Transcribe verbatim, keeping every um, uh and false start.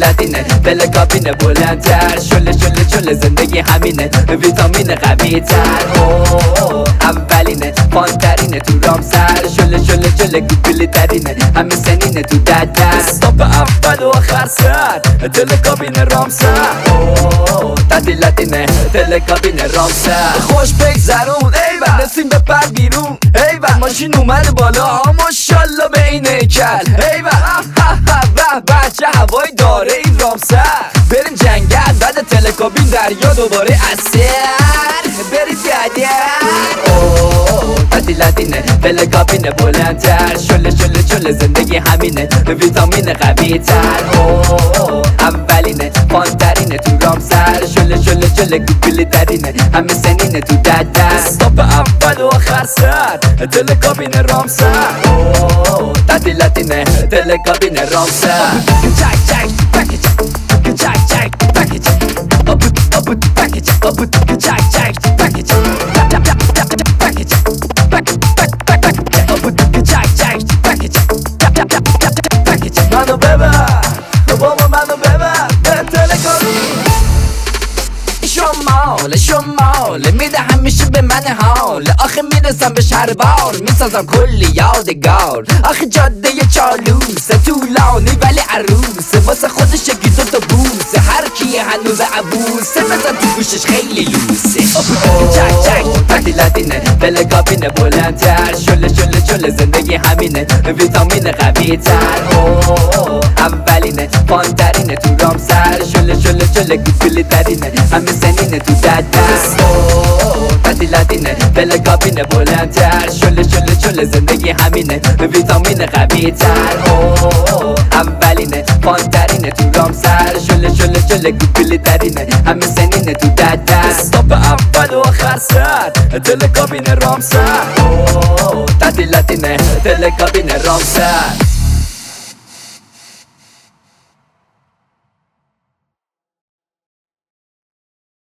تعطیلاتینه دل کابینه بلندتر شله شله شله زندگی همینه ویتامین قوی تر اولینه فانترینه تو رام سر شله شله شله گوگلی ترینه همه سنینه تو ددر استاپ اول و آخر سر دل کابینه رام سر تعطیلاتینه دل کابینه رام سر خوش بگذرون ایول نسیم بپر بیرون ایول ماشین اومده بالا ماشالله به این هیکل ایول بچه هوای داره این رامسر بریم جنگل بعد تلکابین دریا دوباره اثر بریم گدر تعطیلاتینه تلکابینه بلندتر شله شله شله زندگی همینه ویتامین قوی تر اولینه فانترینه تو رامسر شله شله شله گوگلی ترینه همه سنینه تو ددر استاپ اول و آخر سر تلکابینه رامسر تعطیلاتینه تلکابینه رامسر چک چک پکیج چک چک پکیج up up package up چک چک پکیج package منو ببر بابا منو ببر به تلکابین شمال شمال میده همیشه به من حال آخه میرسم به شهربار میسازم کلی یادگار آخه جاده چالوسه طولانی ولی عروسه واسه خودش یکی دوتا بوسه هر کی هنوز عبوسه بزن تو گوشش خیلی لوسه چک چک تعطیلاتینه تلکابینه بلندتر شله شله شله زندگی همینه ویتامین قوی تر اولینه فانترینه تو رامسر شله شله شله گوگلی ترینه همه سنینه تو ددر تعطیلاتینه تلکابینه بلندتر شله شله شله زندگی همینه ویتامین قوی تر اولینه فانترینه تو رامسر شله شله شله گوگلی ترینه همه سنینه تو ددر استاپ اول و آخر سر تلکابینه رامسر تعطیلاتینه تلکابینه رامسر